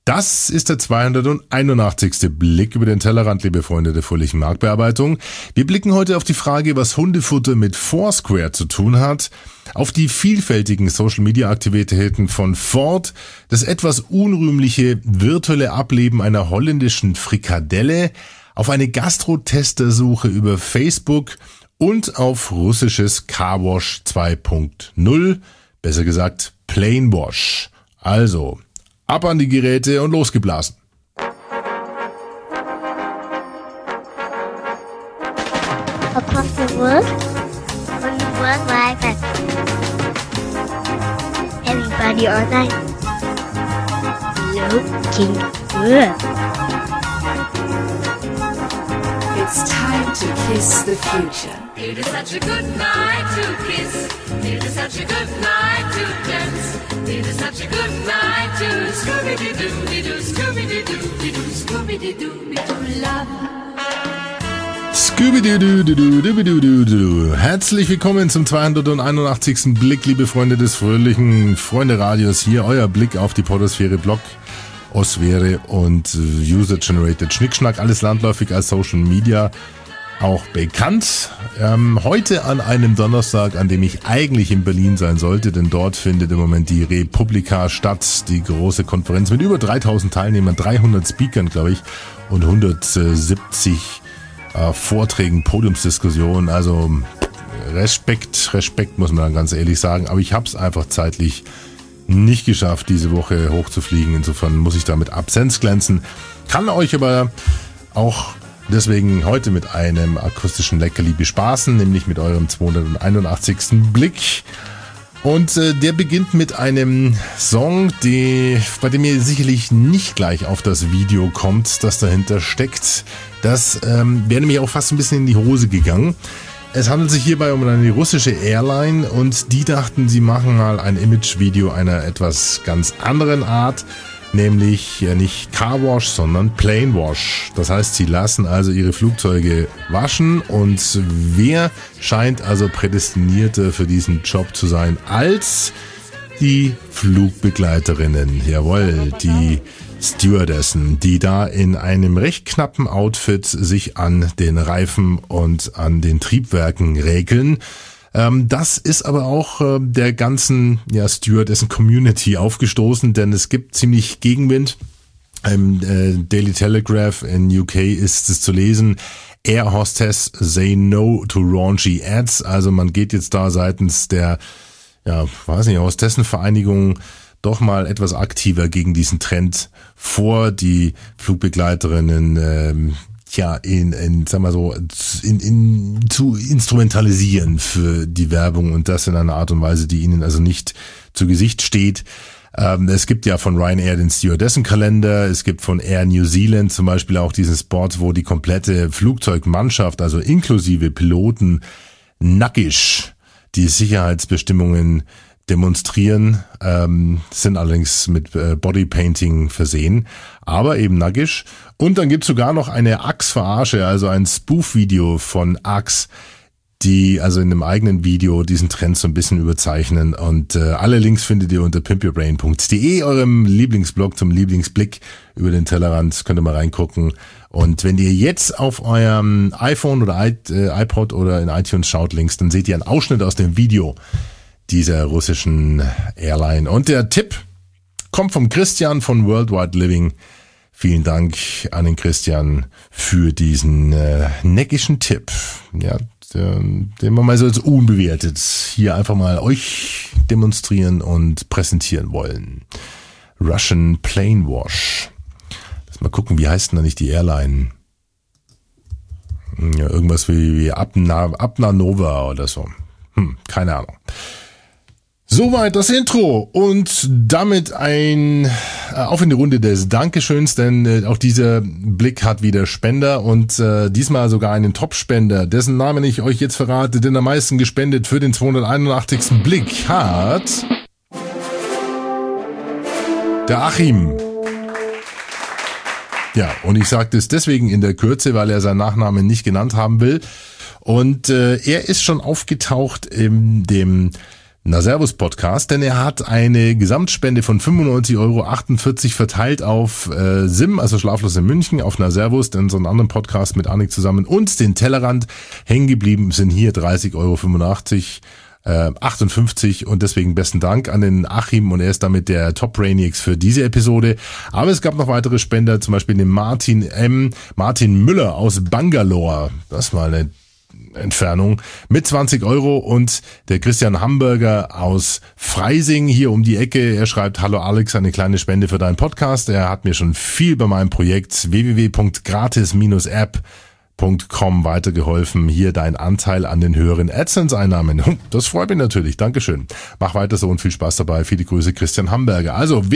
Das ist der 281. Blick über den Tellerrand, liebe Freunde der fröhlichen Marktbearbeitung. Wir blicken heute auf die Frage, was Hundefutter mit Foursquare zu tun hat, auf die vielfältigen Social-Media-Aktivitäten von Ford, das etwas unrühmliche virtuelle Ableben einer holländischen Frikadelle, auf eine Gastro-Testersuche über Facebook und auf russisches Carwash 2.0, besser gesagt Planewash. Also, ab an die Geräte und losgeblasen. Across the world, on the World Wide Web. Everybody online. Looking good. It's time to kiss the future. It is such a good night to kiss. It is such a good night to dance. It is such a good night to Scooby-Doo-Doo-Doo, Scooby-Doo-Doo-Doo, Scooby-Doo-Doo-Doo, love. Scooby-Doo-Doo-Doo-Doo-Doo-Doo. Herzlich willkommen zum 281. Blick, liebe Freunde des fröhlichen Freunde-Radios. Hier euer Blick auf die Podosphäre, Blog, Osphäre und User-Generated Schnickschnack. Alles landläufig als Social Media auch bekannt. Heute an einem Donnerstag, an dem ich eigentlich in Berlin sein sollte, denn dort findet im Moment die Republika statt, die große Konferenz mit über 3000 Teilnehmern, 300 Speakern, glaube ich, und 170 Vorträgen, Podiumsdiskussionen. Also Respekt muss man dann ganz ehrlich sagen, aber ich habe es einfach zeitlich nicht geschafft, diese Woche hochzufliegen. Insofern muss ich da mit Absenz glänzen. Kann euch aber auch deswegen heute mit einem akustischen Leckerli bespaßen, nämlich mit eurem 281. Blick. Und der beginnt mit einem Song, bei dem ihr sicherlich nicht gleich auf das Video kommt, das dahinter steckt. Das wäre nämlich auch fast ein bisschen in die Hose gegangen. Es handelt sich hierbei um eine russische Airline und die dachten, sie machen mal ein Imagevideo einer etwas ganz anderen Art, nämlich nicht Carwash, sondern Planewash. Das heißt, sie lassen also ihre Flugzeuge waschen und wer scheint also prädestinierter für diesen Job zu sein als die Flugbegleiterinnen? Jawohl, die Stewardessen, die da in einem recht knappen Outfit sich an den Reifen und an den Triebwerken räkeln. Das ist aber auch der ganzen Stewardessen-Community aufgestoßen, denn es gibt ziemlich Gegenwind. Im Daily Telegraph in UK ist es zu lesen, Air Hostess say no to raunchy ads. Also man geht jetzt da seitens der, Hostessenvereinigung doch mal etwas aktiver gegen diesen Trend vor, die Flugbegleiterinnen zu instrumentalisieren für die Werbung und das in einer Art und Weise, die ihnen also nicht zu Gesicht steht. Es gibt ja von Ryanair den Stewardessenkalender, es gibt von Air New Zealand zum Beispiel auch diesen Spot, wo die komplette Flugzeugmannschaft, also inklusive Piloten, nackig die Sicherheitsbestimmungen demonstrieren, sind allerdings mit Bodypainting versehen, aber eben nackig. Und dann gibt's sogar noch eine Axe-Verarsche, also ein Spoof-Video von Axe, die also in einem eigenen Video diesen Trend so ein bisschen überzeichnen. Und alle Links findet ihr unter pimpyourbrain.de, eurem Lieblingsblog zum Lieblingsblick über den Tellerrand. Könnt ihr mal reingucken. Und wenn ihr jetzt auf eurem iPhone oder iPod oder in iTunes schaut links, dann seht ihr einen Ausschnitt aus dem Video dieser russischen Airline. Und der Tipp kommt vom Christian von Worldwide Living. Vielen Dank an den Christian für diesen neckischen Tipp. Ja, den wir mal so als unbewertet hier einfach mal euch demonstrieren und präsentieren wollen. Russian Planewash. Lass mal gucken, wie heißt denn da nicht die Airline? Ja, irgendwas wie Abna Nova oder so. Keine Ahnung. Soweit das Intro und damit auf in die Runde des Dankeschöns, denn auch dieser Blick hat wieder Spender und diesmal sogar einen Top-Spender, dessen Namen ich euch jetzt verrate, denn am meisten gespendet für den 281. Blick hat der Achim. Ja, und ich sage das deswegen in der Kürze, weil er seinen Nachnamen nicht genannt haben will und er ist schon aufgetaucht in dem Na Servus Podcast, denn er hat eine Gesamtspende von 95,48 € verteilt auf SIM, also Schlaflos in München, auf Na Servus, denn so einen anderen Podcast mit Annik zusammen und den Tellerrand. Hängen geblieben sind hier 30,85 €, 58 und deswegen besten Dank an den Achim und er ist damit der Top Brainiacs für diese Episode. Aber es gab noch weitere Spender, zum Beispiel den Martin Müller aus Bangalore. Das war eine Entfernung mit 20 € und der Christian Hamburger aus Freising hier um die Ecke. Er schreibt: Hallo Alex, eine kleine Spende für deinen Podcast. Er hat mir schon viel bei meinem Projekt www.gratis-app.com weitergeholfen. Hier dein Anteil an den höheren AdSense-Einnahmen. Das freut mich natürlich. Dankeschön. Mach weiter so und viel Spaß dabei. Viele Grüße, Christian Hamburger. Also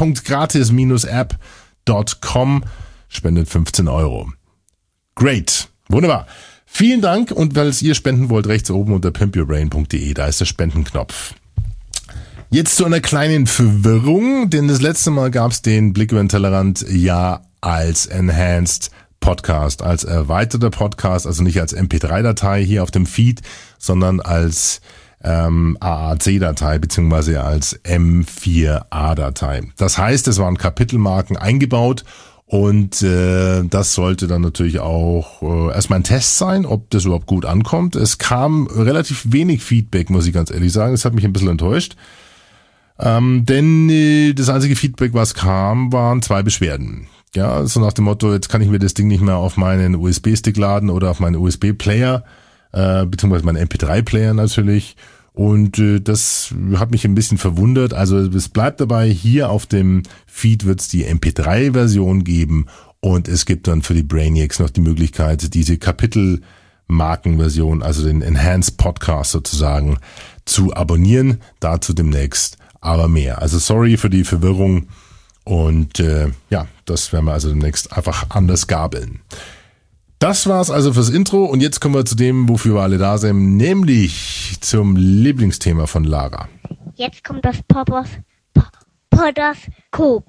www.gratis-app.com spendet 15 €. Great. Wunderbar. Vielen Dank und weil ihr spenden wollt, rechts oben unter pimpyourbrain.de, da ist der Spendenknopf. Jetzt zu einer kleinen Verwirrung, denn das letzte Mal gab es den Blick über den Tellerrand ja als Enhanced Podcast, als erweiterter Podcast, also nicht als MP3-Datei hier auf dem Feed, sondern als AAC-Datei beziehungsweise als M4A-Datei. Das heißt, es waren Kapitelmarken eingebaut. Und das sollte dann natürlich auch erstmal ein Test sein, ob das überhaupt gut ankommt. Es kam relativ wenig Feedback, muss ich ganz ehrlich sagen. Das hat mich ein bisschen enttäuscht. Denn das einzige Feedback, was kam, waren 2 Beschwerden. Ja, so nach dem Motto, jetzt kann ich mir das Ding nicht mehr auf meinen USB-Stick laden oder auf meinen USB-Player, beziehungsweise meinen MP3-Player natürlich. Und das hat mich ein bisschen verwundert. Also es bleibt dabei, hier auf dem Feed wird es die MP3-Version geben und es gibt dann für die Brainiacs noch die Möglichkeit, diese Kapitelmarkenversion, also den Enhanced Podcast sozusagen, zu abonnieren. Dazu demnächst aber mehr. Also sorry für die Verwirrung und das werden wir also demnächst einfach anders gabeln. Das war's also fürs Intro und jetzt kommen wir zu dem, wofür wir alle da sind, nämlich zum Lieblingsthema von Lara. Jetzt kommt das Podoskop.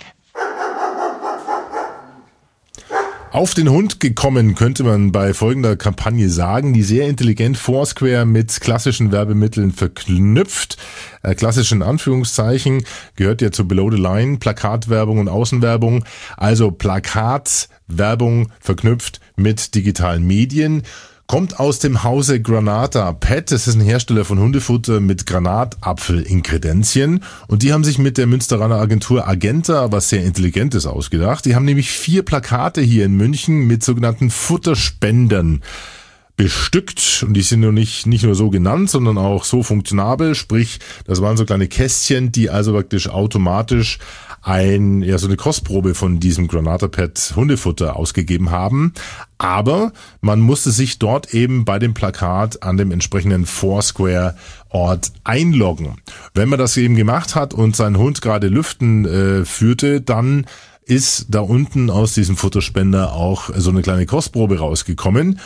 Auf den Hund gekommen, könnte man bei folgender Kampagne sagen, die sehr intelligent Foursquare mit klassischen Werbemitteln verknüpft. Klassischen Anführungszeichen, gehört ja zu Below the Line, Plakatwerbung und Außenwerbung. Also Plakatwerbung verknüpft mit digitalen Medien. Kommt aus dem Hause Granata Pet. Das ist ein Hersteller von Hundefutter mit Granatapfel-Inkredenzien. Und die haben sich mit der Münsteraner Agentur Agenta was sehr Intelligentes ausgedacht. Die haben nämlich 4 Plakate hier in München mit sogenannten Futterspendern bestückt. Und die sind nicht nur so genannt, sondern auch so funktionabel. Sprich, das waren so kleine Kästchen, die also praktisch automatisch so eine Kostprobe von diesem Granata Pet Hundefutter ausgegeben haben. Aber man musste sich dort eben bei dem Plakat an dem entsprechenden Foursquare-Ort einloggen. Wenn man das eben gemacht hat und seinen Hund gerade lüften führte, dann ist da unten aus diesem Futterspender auch so eine kleine Kostprobe rausgekommen.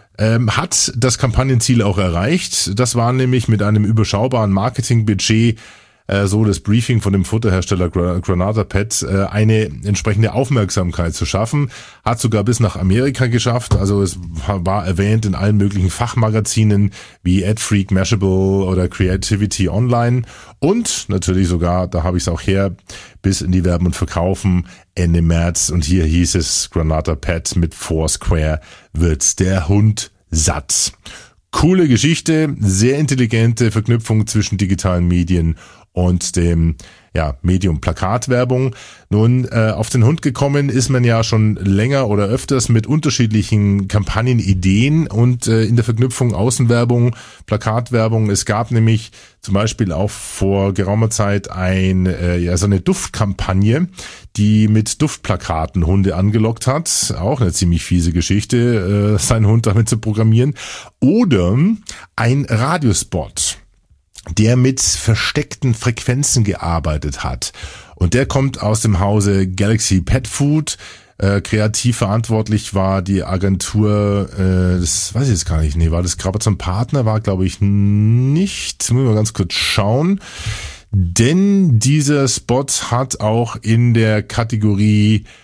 Hat das Kampagnenziel auch erreicht. Das war nämlich mit einem überschaubaren Marketingbudget so das Briefing von dem Futterhersteller Granata Pet, eine entsprechende Aufmerksamkeit zu schaffen. Hat sogar bis nach Amerika geschafft. Also es war erwähnt in allen möglichen Fachmagazinen wie AdFreak, Mashable oder Creativity Online. Und natürlich sogar, da habe ich es auch her, bis in die Werben und Verkaufen Ende März. Und hier hieß es, Granata Pet mit Foursquare wird der Hund satt. Coole Geschichte, sehr intelligente Verknüpfung zwischen digitalen Medien und dem Medium Plakatwerbung. Nun, auf den Hund gekommen ist man ja schon länger oder öfters mit unterschiedlichen Kampagnenideen und in der Verknüpfung Außenwerbung, Plakatwerbung. Es gab nämlich zum Beispiel auch vor geraumer Zeit so eine Duftkampagne, die mit Duftplakaten Hunde angelockt hat. Auch eine ziemlich fiese Geschichte, seinen Hund damit zu programmieren. Oder ein Radiospot, der mit versteckten Frequenzen gearbeitet hat. Und der kommt aus dem Hause Galaxy Pet Food. Kreativ verantwortlich war die Agentur, das weiß ich jetzt gar nicht, war das Grabazon Partner? War, glaube ich, nicht. Müssen wir ganz kurz schauen. Denn dieser Spot hat auch in der Kategorie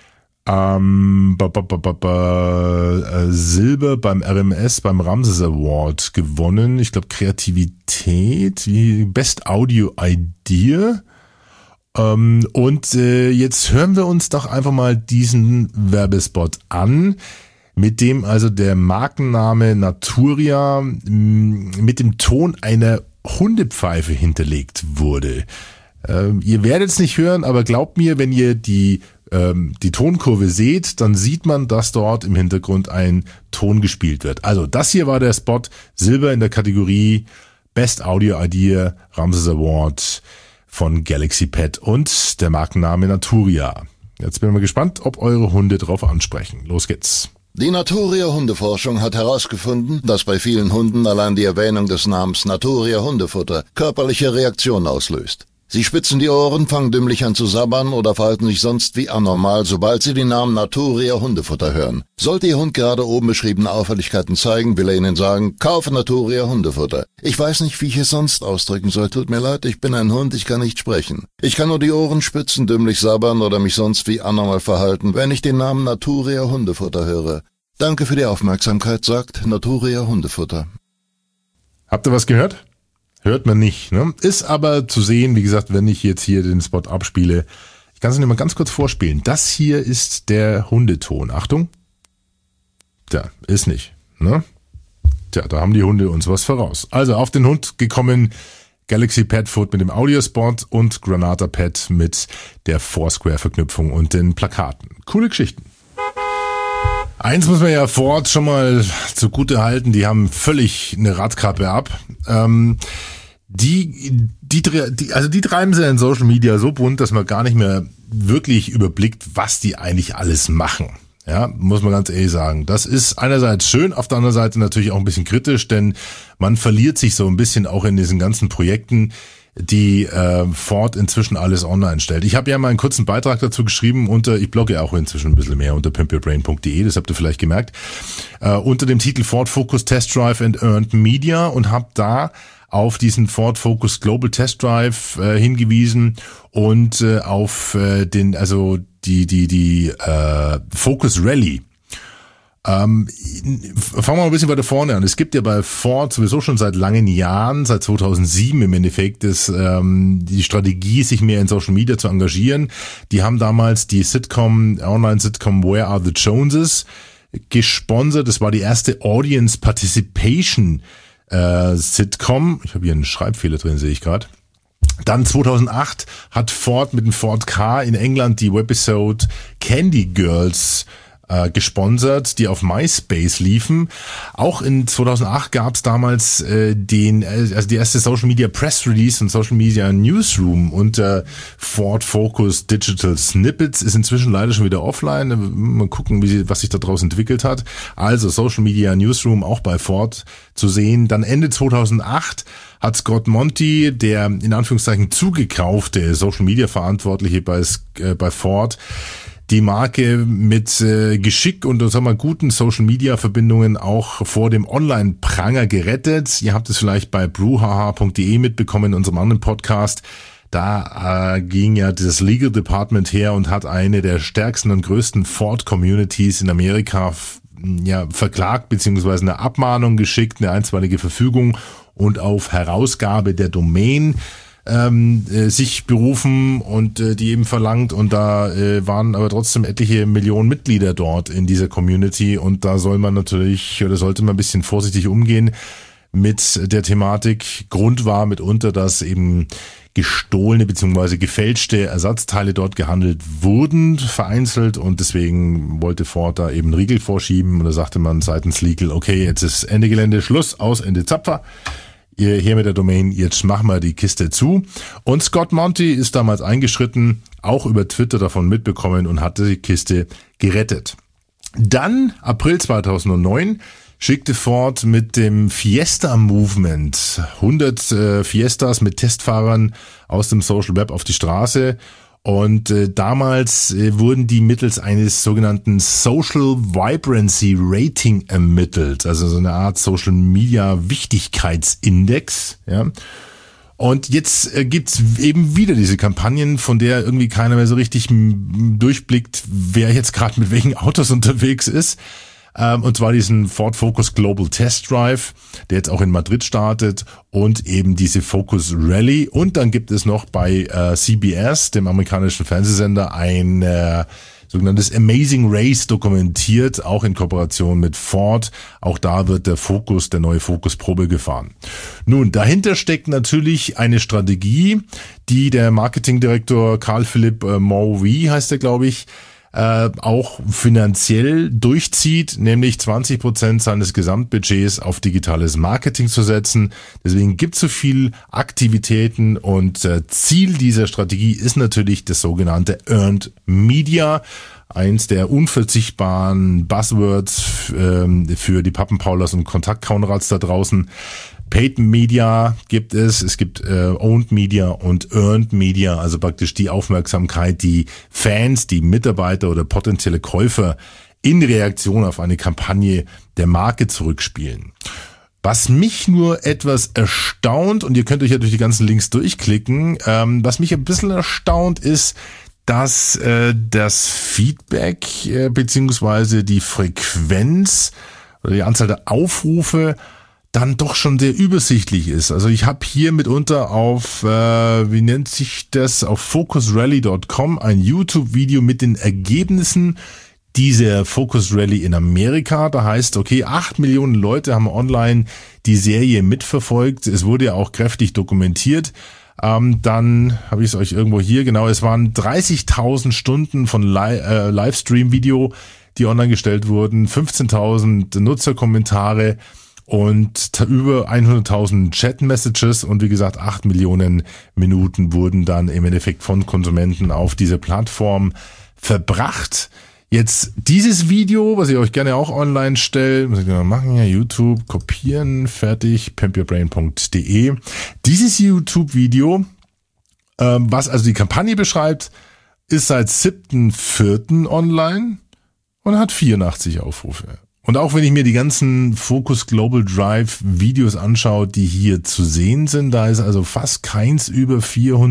Silber beim RMS, beim Ramses Award gewonnen. Ich glaube Kreativität, Best Audio Idea. Und jetzt hören wir uns doch einfach mal diesen Werbespot an, mit dem also der Markenname Naturia mit dem Ton einer Hundepfeife hinterlegt wurde. Ihr werdet es nicht hören, aber glaubt mir, wenn ihr die Tonkurve seht, dann sieht man, dass dort im Hintergrund ein Ton gespielt wird. Also das hier war der Spot, Silber in der Kategorie Best Audio Idea, Ramses Award von Galaxy Pet und der Markenname Naturia. Jetzt bin ich mal gespannt, ob eure Hunde drauf ansprechen. Los geht's. Die Naturia Hundeforschung hat herausgefunden, dass bei vielen Hunden allein die Erwähnung des Namens Naturia Hundefutter körperliche Reaktionen auslöst. Sie spitzen die Ohren, fangen dümmlich an zu sabbern oder verhalten sich sonst wie anormal, sobald sie den Namen Naturia Hundefutter hören. Sollte Ihr Hund gerade oben beschriebene Auffälligkeiten zeigen, will er Ihnen sagen, kaufe Naturia Hundefutter. Ich weiß nicht, wie ich es sonst ausdrücken soll. Tut mir leid, ich bin ein Hund, ich kann nicht sprechen. Ich kann nur die Ohren spitzen, dümmlich sabbern oder mich sonst wie anormal verhalten, wenn ich den Namen Naturia Hundefutter höre. Danke für die Aufmerksamkeit, sagt Naturia Hundefutter. Habt ihr was gehört? Hört man nicht, ne? Ist aber zu sehen, wie gesagt, wenn ich jetzt hier den Spot abspiele. Ich kann es nur mal ganz kurz vorspielen. Das hier ist der Hundeton. Achtung. Tja, ist nicht, ne? Tja, da haben die Hunde uns was voraus. Also auf den Hund gekommen, Galaxy Pet Food mit dem Audiospot und Granata Pet mit der Foursquare-Verknüpfung und den Plakaten. Coole Geschichten. Eins muss man ja Ford schon zugute halten, die haben völlig eine Radkappe ab. Die treiben sie in Social Media so bunt, dass man gar nicht mehr wirklich überblickt, was die eigentlich alles machen. Ja, muss man ganz ehrlich sagen. Das ist einerseits schön, auf der anderen Seite natürlich auch ein bisschen kritisch, denn man verliert sich so ein bisschen auch in diesen ganzen Projekten, die Ford inzwischen alles online stellt. Ich habe ja mal einen kurzen Beitrag dazu geschrieben ich blogge ja auch inzwischen ein bisschen mehr unter pimpyourbrain.de, das habt ihr vielleicht gemerkt, unter dem Titel Ford Focus Test Drive and Earned Media und habe da auf diesen Ford Focus Global Test Drive hingewiesen und auf die Focus Rally. Fangen wir mal ein bisschen weiter vorne an. Es gibt ja bei Ford sowieso schon seit langen Jahren, seit 2007 im Endeffekt, die Strategie, sich mehr in Social Media zu engagieren. Die haben damals die Online-Sitcom Where Are the Joneses gesponsert. Das war die erste Audience Participation Sitcom. Ich habe hier einen Schreibfehler drin, sehe ich gerade. Dann 2008 hat Ford mit dem Ford Ka in England die Webisode Candy Girls gesponsert, die auf MySpace liefen. Auch in 2008 gab es damals die erste Social Media Press Release und Social Media Newsroom unter Ford Focus Digital Snippets, ist inzwischen leider schon wieder offline. Mal gucken, was sich daraus entwickelt hat. Also Social Media Newsroom auch bei Ford zu sehen. Dann Ende 2008 hat Scott Monty, der in Anführungszeichen zugekaufte Social Media Verantwortliche bei Ford, die Marke mit Geschick und guten Social-Media-Verbindungen auch vor dem Online-Pranger gerettet. Ihr habt es vielleicht bei bruhaha.de mitbekommen, in unserem anderen Podcast. Da ging ja das Legal Department her und hat eine der stärksten und größten Ford-Communities in Amerika verklagt bzw. eine Abmahnung geschickt, eine einstweilige Verfügung und auf Herausgabe der Domain sich berufen und die eben verlangt, und da waren aber trotzdem etliche Millionen Mitglieder dort in dieser Community, und da sollte man ein bisschen vorsichtig umgehen mit der Thematik. Grund war mitunter, dass eben gestohlene bzw. gefälschte Ersatzteile dort gehandelt wurden, vereinzelt, und deswegen wollte Ford da eben Riegel vorschieben, und da sagte man seitens Legal, okay, jetzt ist Ende Gelände, Schluss, aus, Ende Zapfer. Hier mit der Domain, jetzt machen wir die Kiste zu. Und Scott Monty ist damals eingeschritten, auch über Twitter davon mitbekommen und hatte die Kiste gerettet. Dann, April 2009, schickte Ford mit dem Fiesta Movement 100 Fiestas mit Testfahrern aus dem Social Web auf die Straße. Und damals wurden die mittels eines sogenannten Social Vibrancy Rating ermittelt, also so eine Art Social Media Wichtigkeitsindex, ja. Und jetzt gibt's eben wieder diese Kampagnen, von der irgendwie keiner mehr so richtig durchblickt, wer jetzt gerade mit welchen Autos unterwegs ist. Und zwar diesen Ford Focus Global Test Drive, der jetzt auch in Madrid startet, und eben diese Focus Rally. Und dann gibt es noch bei CBS, dem amerikanischen Fernsehsender, ein sogenanntes Amazing Race dokumentiert, auch in Kooperation mit Ford. Auch da wird der neue Focus Probe gefahren. Nun, dahinter steckt natürlich eine Strategie, die der Marketingdirektor Carl Philipp Morvey, heißt er, glaube ich, auch finanziell durchzieht, nämlich 20% seines Gesamtbudgets auf digitales Marketing zu setzen. Deswegen gibt es so viel Aktivitäten, und Ziel dieser Strategie ist natürlich das sogenannte Earned Media, eins der unverzichtbaren Buzzwords für die Pappenpaulers und Kontaktkaunrads da draußen. Paid Media gibt es gibt Owned Media und Earned Media, also praktisch die Aufmerksamkeit, die Fans, die Mitarbeiter oder potenzielle Käufer in Reaktion auf eine Kampagne der Marke zurückspielen. Was mich nur etwas erstaunt, und ihr könnt euch ja durch die ganzen Links durchklicken, was mich ein bisschen erstaunt ist, dass das Feedback beziehungsweise die Frequenz oder die Anzahl der Aufrufe dann doch schon sehr übersichtlich ist. Also ich habe hier mitunter auf, wie nennt sich das, auf focusrally.com ein YouTube-Video mit den Ergebnissen dieser Focus Rally in Amerika. Da heißt, okay, 8 Millionen Leute haben online die Serie mitverfolgt. Es wurde ja auch kräftig dokumentiert. Dann habe ich es euch irgendwo hier, genau, es waren 30.000 Stunden von Livestream-Video, die online gestellt wurden, 15.000 Nutzerkommentare und über 100.000 Chat-Messages, und wie gesagt 8 Millionen Minuten wurden dann im Endeffekt von Konsumenten auf diese Plattform verbracht. Jetzt dieses Video, was ich euch gerne auch online stelle, muss ich mal machen, ja, YouTube, kopieren, fertig, pimpyourbrain.de. Dieses YouTube-Video, was also die Kampagne beschreibt, ist seit 7.4. online und hat 84 Aufrufe. Und auch wenn ich mir die ganzen Focus Global Drive Videos anschaue, die hier zu sehen sind, da ist also fast keins über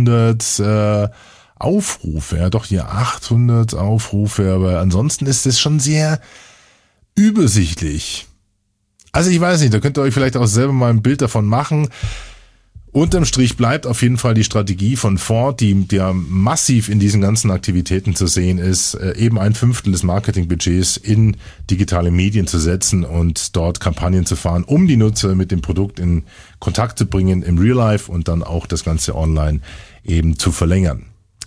400 Aufrufe. Ja, doch hier 800 Aufrufe, aber ansonsten ist es schon sehr übersichtlich. Also ich weiß nicht, da könnt ihr euch vielleicht auch selber mal ein Bild davon machen. Unterm Strich bleibt auf jeden Fall die Strategie von Ford, die ja massiv in diesen ganzen Aktivitäten zu sehen ist, eben 1/5 des Marketingbudgets in digitale Medien zu setzen und dort Kampagnen zu fahren, um die Nutzer mit dem Produkt in Kontakt zu bringen im Real Life und dann auch das Ganze online eben zu verlängern.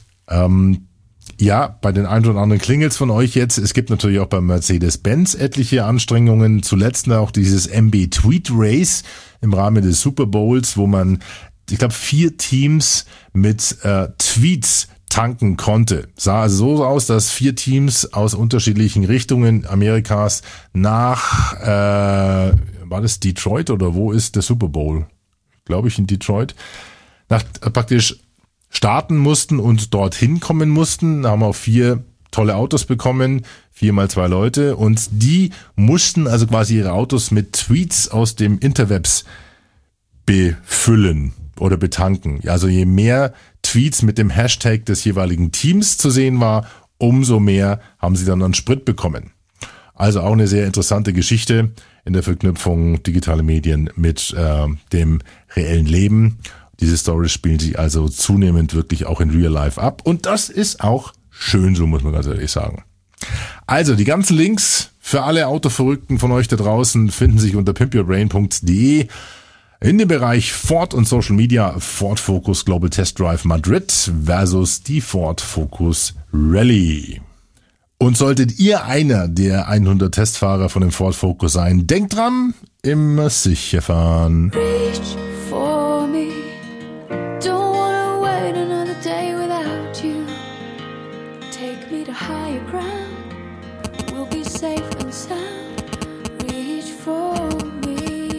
Ja, bei den ein oder anderen klingelt's von euch jetzt. Es gibt natürlich auch bei Mercedes-Benz etliche Anstrengungen. Zuletzt auch dieses MB Tweet Race im Rahmen des Super Bowls, wo man, ich glaube, 4 Teams mit Tweets tanken konnte. Sah also so aus, dass 4 Teams aus unterschiedlichen Richtungen Amerikas nach, war das Detroit oder wo ist der Super Bowl? Glaube ich in Detroit. Praktisch starten mussten und dorthin kommen mussten. Da haben wir auch 4 tolle Autos bekommen, 4 mal 2 Leute, und die mussten also quasi ihre Autos mit Tweets aus dem Interwebs befüllen oder betanken. Also je mehr Tweets mit dem Hashtag des jeweiligen Teams zu sehen war, umso mehr haben sie dann an Sprit bekommen. Also auch eine sehr interessante Geschichte in der Verknüpfung digitale Medien mit dem reellen Leben. Diese Stories spielen sich also zunehmend wirklich auch in Real Life ab. Und das ist auch schön, so muss man ganz ehrlich sagen. Also die ganzen Links für alle Autoverrückten von euch da draußen finden sich unter pimpyourbrain.de. In dem Bereich Ford und Social Media, Ford Focus Global Test Drive Madrid versus die Ford Focus Rally. Und solltet ihr einer der 100 Testfahrer von dem Ford Focus sein, denkt dran, immer sicher fahren. Reach for me. Don't wanna wait another day without you. Take me to higher ground. We'll be safe and sound. Reach for me.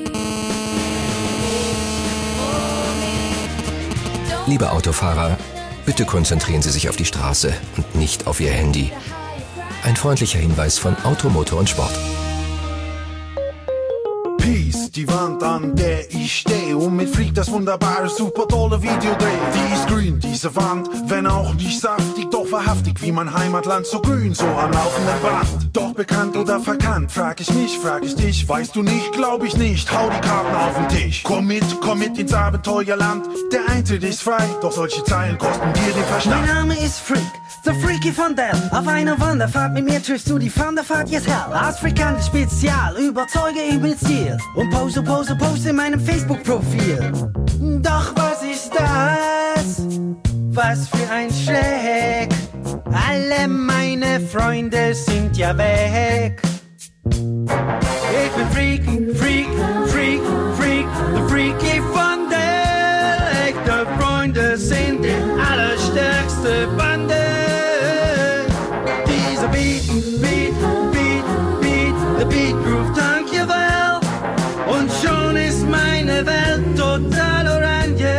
Liebe Autofahrer, bitte konzentrieren Sie sich auf die Straße und nicht auf Ihr Handy. Ein freundlicher Hinweis von Auto, Motor und Sport. Peace, die Wand, an der ich stehe und mit Freak das wunderbare, super tolle Video drehe. Die ist grün, diese Wand, wenn auch nicht saftig, doch wahrhaftig wie mein Heimatland, so grün, so am laufenden Band. Doch bekannt oder verkannt, frag ich mich, frag ich dich, weißt du nicht, glaub ich nicht, hau die Karten auf den Tisch. Komm mit ins Abenteuerland, der Eintritt ist frei, doch solche Zeilen kosten dir den Verstand. Mein Name ist Freak, the Freaky von Del. Auf einer Wanderfahrt mit mir triffst du die Wanderfahrt jetzt hell. Afrikanisch Spezial, überzeuge ich mit Stil und poste in meinem Facebook-Profil. Doch was ist das? Was für ein Schreck, alle meine Freunde sind ja weg. Ich bin Freak, der Freaky von der echte Freunde sind die allerstärkste Bande. Dieser Beat, der Beat groove dank ihr Welt und schon ist meine Welt total orange.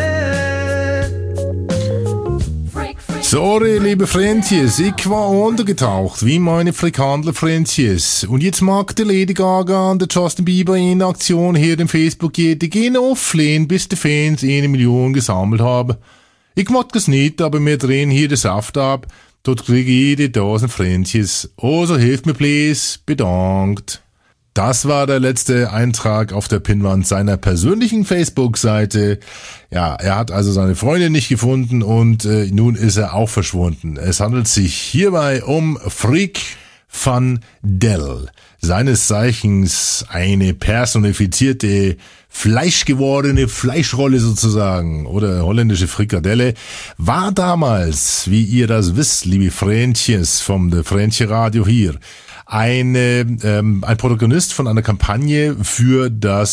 Sorry, liebe Freundjes, ich war untergetaucht, wie meine Frikandler-Freundjes. Und jetzt mag der Lady Gaga und der Justin Bieber in Aktion hier im Facebook die gehen auflehnen, bis die Fans 1 Million gesammelt haben. Ich mag das nicht, aber wir drehen hier den Saft ab. Dort kriege ich die 1000 Freundjes. Also hilft mir please, bedankt. Das war der letzte Eintrag auf der Pinnwand seiner persönlichen Facebook-Seite. Ja, er hat also seine Freundin nicht gefunden und nun ist er auch verschwunden. Es handelt sich hierbei um Freak van Del. Seines Zeichens eine personifizierte, fleischgewordene Fleischrolle sozusagen oder holländische Frikadelle, war damals, wie ihr das wisst, liebe Freundches vom de Freundche Radio hier, ein Protagonist von einer Kampagne für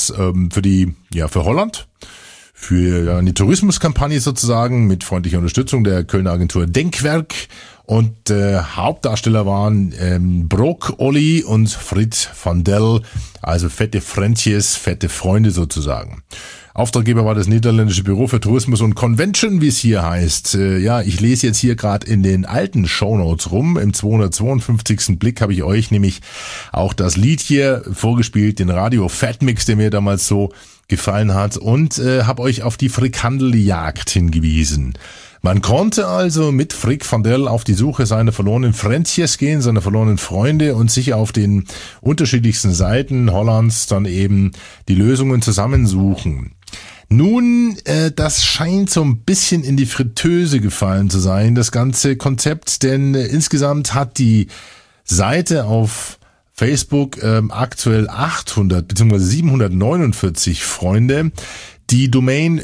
Holland, für eine Tourismuskampagne sozusagen mit freundlicher Unterstützung der Kölner Agentur Denkwerk, und Hauptdarsteller waren Brock, Olli und Frit van Del, also fette Freundjes, fette Freunde sozusagen. Auftraggeber war das niederländische Büro für Tourismus und Convention, wie es hier heißt. Ich lese jetzt hier gerade in den alten Shownotes rum. Im 252. Blick habe ich euch nämlich auch das Lied hier vorgespielt, den Radio Fat Mix, der mir damals so gefallen hat, und habe euch auf die Frikandeljagd hingewiesen. Man konnte also mit Freak van Del auf die Suche seiner verlorenen Freundjes gehen, seiner verlorenen Freunde, und sich auf den unterschiedlichsten Seiten Hollands dann eben die Lösungen zusammensuchen. Nun, das scheint so ein bisschen in die Fritteuse gefallen zu sein, das ganze Konzept, denn insgesamt hat die Seite auf Facebook aktuell 800 bzw. 749 Freunde. Die Domain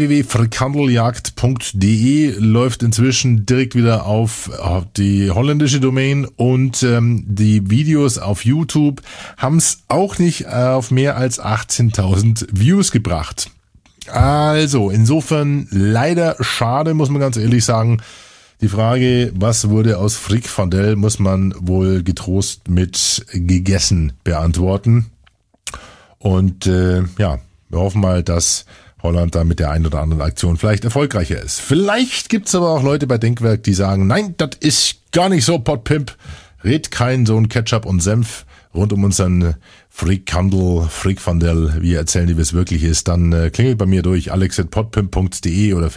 www.frikandeljagd.de läuft inzwischen direkt wieder auf die holländische Domain, und die Videos auf YouTube haben es auch nicht auf mehr als 18.000 Views gebracht. Also, insofern leider schade, muss man ganz ehrlich sagen. Die Frage, was wurde aus Freak van Del, muss man wohl getrost mit gegessen beantworten. Und wir hoffen mal, dass Holland da mit der einen oder anderen Aktion vielleicht erfolgreicher ist. Vielleicht gibt's aber auch Leute bei Denkwerk, die sagen, nein, das ist gar nicht so, Potpimp. Red kein so ein Ketchup und Senf rund um unseren Freak van Del. Wir erzählen dir, wie es wirklich ist. Dann klingelt bei mir durch alex@potpimp.de oder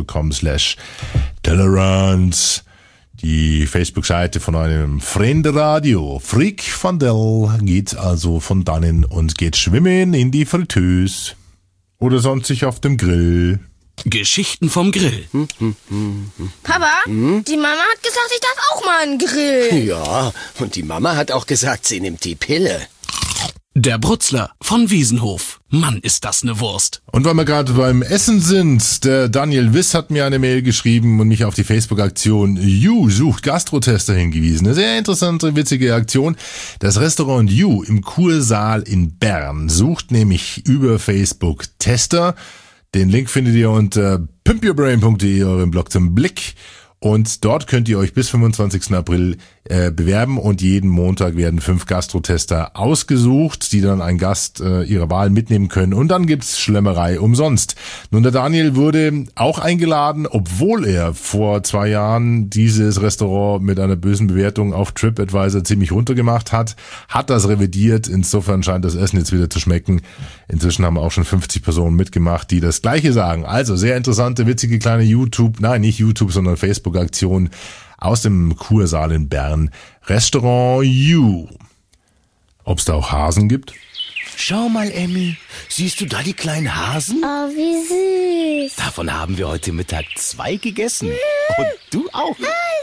facebook.com/Tolerance. Die Facebook-Seite von einem Freunde-Radio. Freak van Del geht also von dannen und geht schwimmen in die Fritteuse. Oder sonst sich auf dem Grill. Geschichten vom Grill. Papa, die Mama hat gesagt, ich darf auch mal einen Grill. Ja, und die Mama hat auch gesagt, sie nimmt die Pille. Der Brutzler von Wiesenhof. Mann, ist das eine Wurst. Und weil wir gerade beim Essen sind, der Daniel Wiss hat mir eine Mail geschrieben und mich auf die Facebook-Aktion You sucht Gastrotester hingewiesen. Eine sehr interessante, witzige Aktion. Das Restaurant You im Kursaal in Bern sucht nämlich über Facebook Tester. Den Link findet ihr unter pimpyourbrain.de, eurem Blog zum Blick. Und dort könnt ihr euch bis 25. April bewerben und jeden Montag werden 5 Gastrotester ausgesucht, die dann einen Gast ihrer Wahl mitnehmen können und dann gibt's Schlemmerei umsonst. Nun, der Daniel wurde auch eingeladen, obwohl er vor 2 Jahren dieses Restaurant mit einer bösen Bewertung auf TripAdvisor ziemlich runtergemacht hat das revidiert, insofern scheint das Essen jetzt wieder zu schmecken. Inzwischen haben auch schon 50 Personen mitgemacht, die das Gleiche sagen. Also sehr interessante, witzige kleine sondern Facebook-Aktion aus dem Kursaal in Bern. Restaurant You. Ob's da auch Hasen gibt? Schau mal, Emmy. Siehst du da die kleinen Hasen? Oh, wie süß. Davon haben wir heute Mittag 2 gegessen. Und du auch.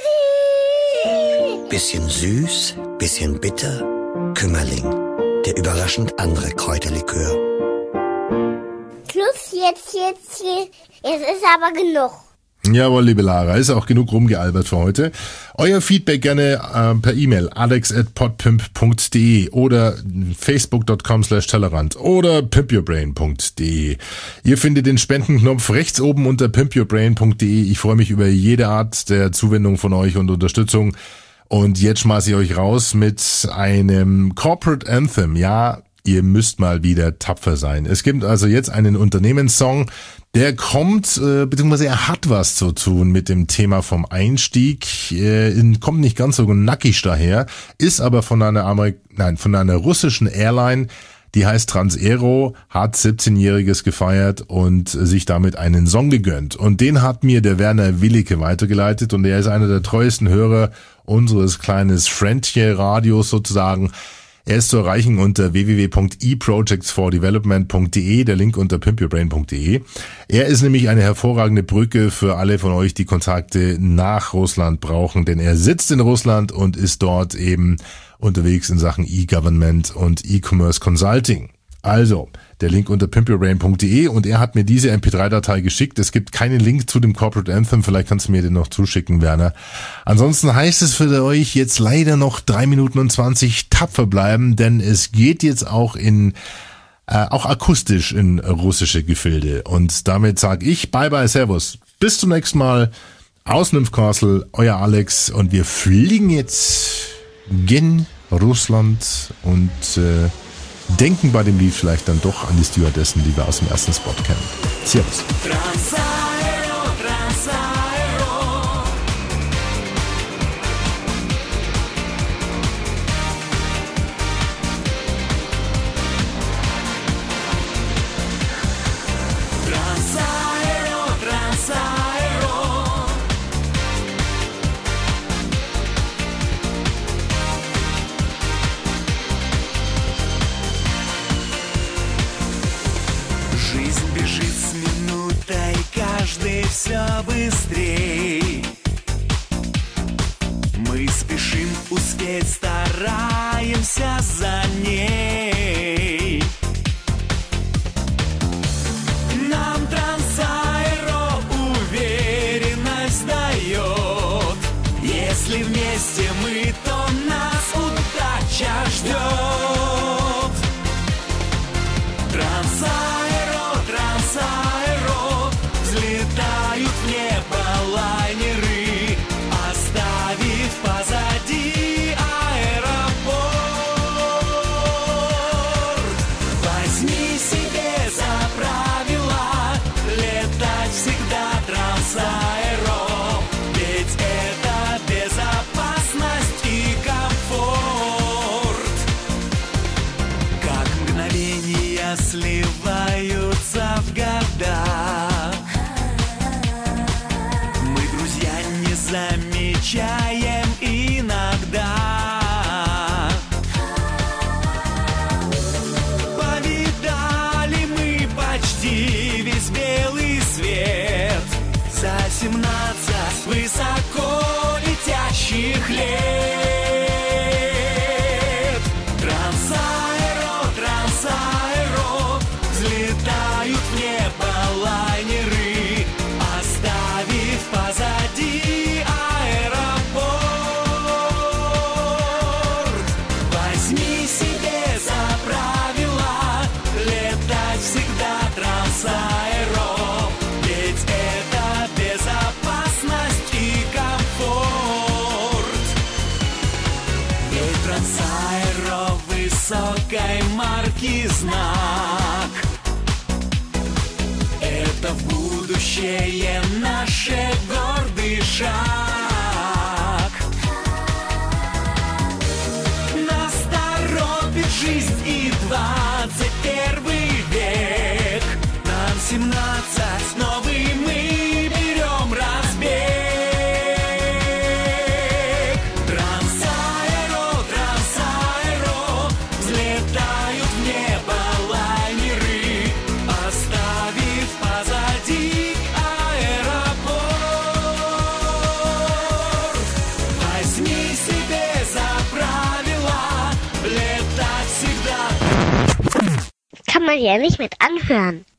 Bisschen süß, bisschen bitter. Kümmerling. Der überraschend andere Kräuterlikör. Schluss, jetzt ist aber genug. Jawohl, liebe Lara, ist auch genug rumgealbert für heute. Euer Feedback gerne per E-Mail alex@podpimp.de oder facebook.com/Tellerrand oder pimpyourbrain.de. Ihr findet den Spendenknopf rechts oben unter pimpyourbrain.de. Ich freue mich über jede Art der Zuwendung von euch und Unterstützung. Und jetzt schmeiße ich euch raus mit einem Corporate Anthem. Ja, ihr müsst mal wieder tapfer sein. Es gibt also jetzt einen Unternehmenssong, der kommt, beziehungsweise er hat was zu tun mit dem Thema vom Einstieg, kommt nicht ganz so nackig daher, ist aber von einer russischen Airline, die heißt Transaero, hat 17-Jähriges gefeiert und sich damit einen Song gegönnt. Und den hat mir der Werner Willicke weitergeleitet und er ist einer der treuesten Hörer unseres kleines Friendchen-Radios sozusagen. Er ist zu erreichen unter www.eprojectsfordevelopment.de, der Link unter pimpyourbrain.de. Er ist nämlich eine hervorragende Brücke für alle von euch, die Kontakte nach Russland brauchen, denn er sitzt in Russland und ist dort eben unterwegs in Sachen E-Government und E-Commerce Consulting. Also, der Link unter pimpyourbrain.de und er hat mir diese MP3-Datei geschickt. Es gibt keinen Link zu dem Corporate Anthem, vielleicht kannst du mir den noch zuschicken, Werner. Ansonsten heißt es für euch jetzt leider noch 3 Minuten und 20 tapfer bleiben, denn es geht jetzt auch auch akustisch in russische Gefilde. Und damit sage ich Bye Bye, Servus. Bis zum nächsten Mal aus Nymphcastle, euer Alex und wir fliegen jetzt gen Russland und denken bei dem Lied vielleicht dann doch an die Stewardessen, die wir aus dem ersten Spot kennen. Servus. Все быстрей. Мы спешим успеть, стараемся за ней. Нам Transaero уверенность дает. Если вместе мы, то нас удача ждет. Transaero, Transaero, взлетают в небо лайнеры, оставив позади аэропорт. Возьми себе за правило летать всегда Transaero, ведь это безопасность и комфорт. Как мгновения сливаются в года, замечаем иногда. Повидали мы почти весь белый свет за 17 высоко летящих лет. Transaero, Transaero, взлетают в небо высокой марки знак. Это в будущее наш гордый шаг. Нас торопит жизнь и 21 век. Нам 17, новый мы берем разбег. Трансаэро, трансаэро, взлетают в небо лайнеры, оставив позади аэропорт. Возьми себе за правило летать всегда. Kann man ja nicht mit anhören.